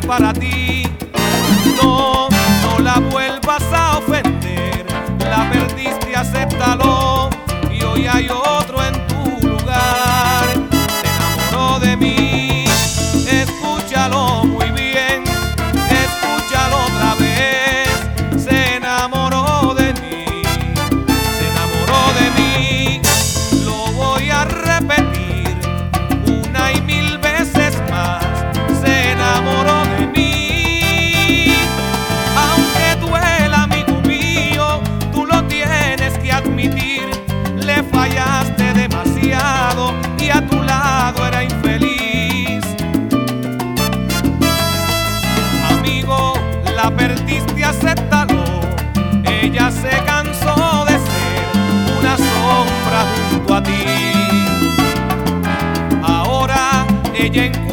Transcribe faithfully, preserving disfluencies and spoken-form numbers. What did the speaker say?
para ti. No, no la vuelvas a ofender, la perdiste, acéptalo, y hoy hay otro en tu lugar. Se enamoró de mí, escúchalo muy bien, escúchalo otra vez. Se enamoró de mí, se enamoró de mí. Lo voy a repetir una y mil veces más. Se enamoró de mí. Aunque duela, amigo mío, tú lo tienes que admitir. Le fallaste demasiado y a tu lado era infeliz. Amigo, la perdiste, acéptalo. Ella se cansó de ser una sombra junto a ti. Ahora ella en